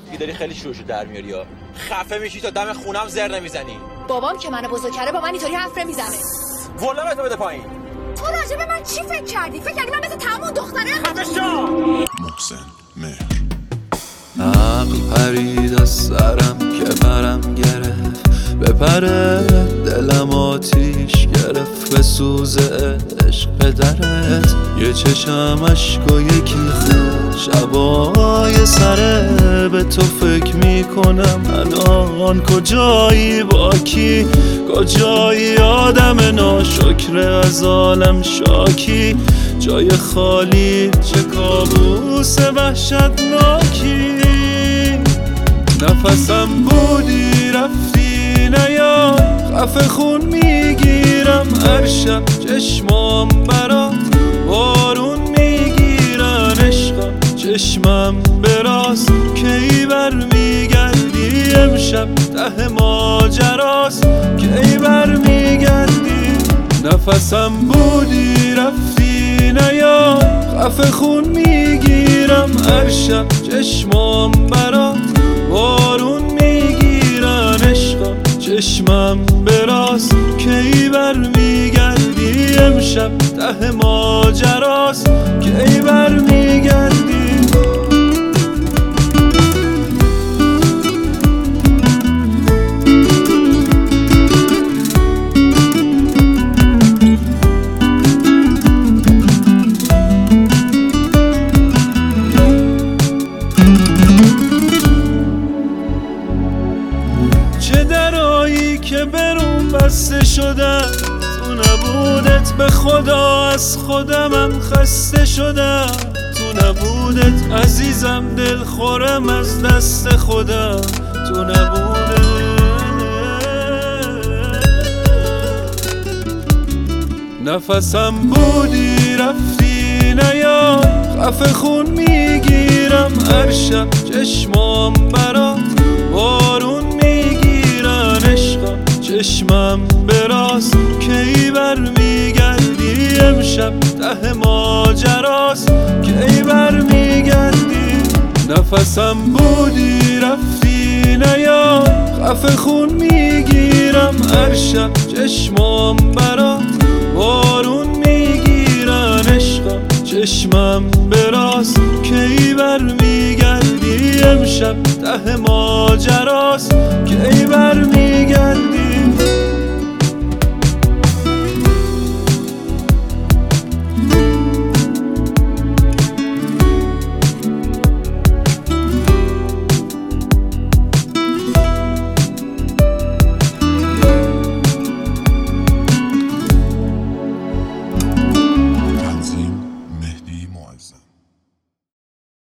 داری خیلی شوشو در میاری ها. خفه میشی تا دم خونم زر نمیزنی. بابام که منو بزرگ کرده با من اینطوری حرف نمیزنه. والله تو بده پایین. تو راجع به من چی فکر کردی؟ فکر کردی من مثل تمام دختره؟ خفه شو. محسن مهر. عقل پرید از سرم که برم گرفت بپره، دلم آتیش گرفت به سوز عشق درت. یه چشم عشق و یکی خود شبای سره، به تو فکر میکنم الان کجایی، با کی کجایی، آدم ناشکر از عالم شاکی، جای خالی چه کابوس وحشتناکی. نفسم بودی رفتی نیاد، خفه خون میگیرم هر شب، چشمام برات بارون میگیرن. عشقا چشمم براست کی بر میگردی، امشب ته ماجراست کی بر میگردی. نفسم بودی رفتی نیاد، خفه خون میگیرم هر شب، چشمام برات بارون میگیرن. عشقا چشمم براست کی بر میگردی، امشب ته ماجراست کی بر میگردی. چه درایی که برون بسته شدن، تو نبودت به خدا از خودمم خسته شدم. تو نبودت عزیزم دل خورم از دست خودم، تو نبودت. نفسم بودی رفتی نیاد، خفه خون میگیرم هر شب، چشمام برات بارون میگیرن. عشقا چشمم براست کی بر میگردی، امشب ته ماجراست کی بر میگردی. نفسم بودی رفتی نیاد، خفه خون میگیرم هر شب، چشمام برات بارون میگیرن. عشقا چشمم براست کی بر میگردی، امشب ته